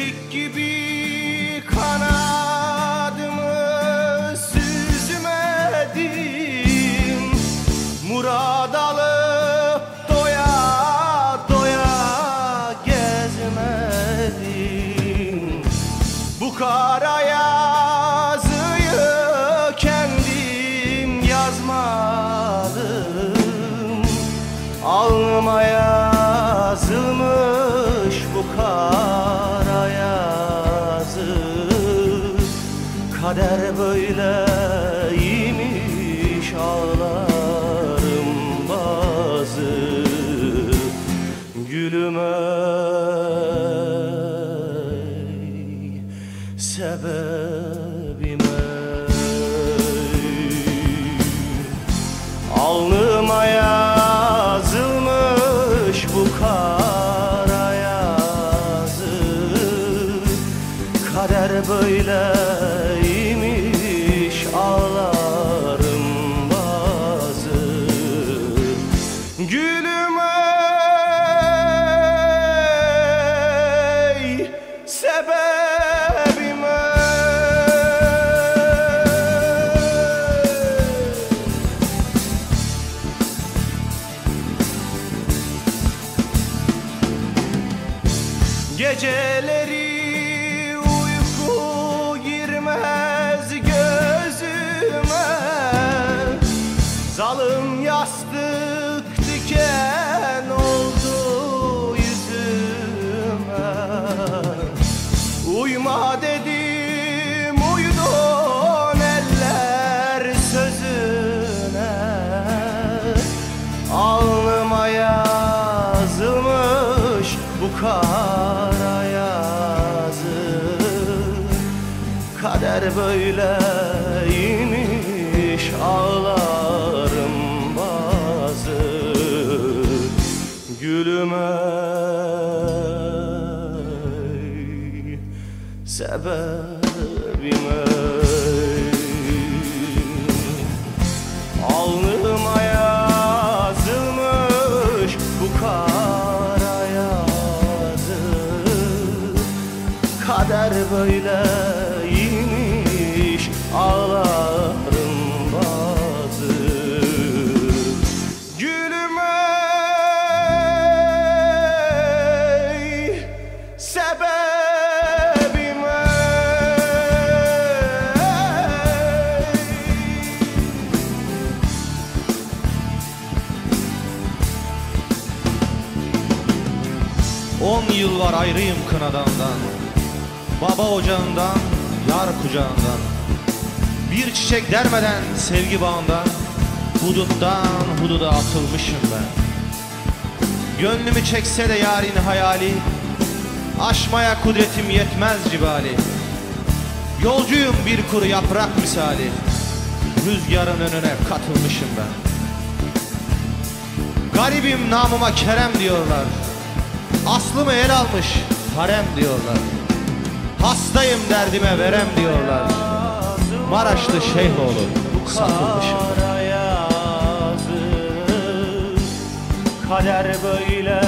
Çiçek gibi kanadımı süzmedim, murad alıp doya doya gezmedim. Bu kara yazıyı kendim yazmadım, alnıma yazılmış bu kara yazı. Kader böyleymiş, ağlarım bazı. Gülüm ey, sebebim ey, alnıma yazılmış bu kara yazı. Kader böyleymiş, ağlarım bazı. Gülüm ey, sebebim ey. Geceleri uyku girmez gözüme, zalim yastık diken oldu yüzüme. Uyuma dedim, uydun eller sözüne. Alnıma yazılmış bu kara yazı. Kader böyleymiş, ağlarım bazı. Gülüm ey, sebebim ey, alnıma yazılmış bu kara yazı. Kader böyleymiş, ağlarım bazı. Gülüm ey, sebebim ey. 10 yıl var ayrıyım kınadandan, baba ocağından, yar kucağından. Bir çiçek dermeden sevgi bağından, huduttan hududa atılmışım ben. Gönlümü çekse de yarın hayali, aşmaya kudretim yetmez cibali. Yolcuyum bir kuru yaprak misali, rüzgarın önüne katılmışım ben. Garibim namıma Kerem diyorlar, aslımı el almış harem diyorlar. Hastayım derdime verem diyorlar, Maraşlı Şeyhoğlu satılmışım. Kader böyle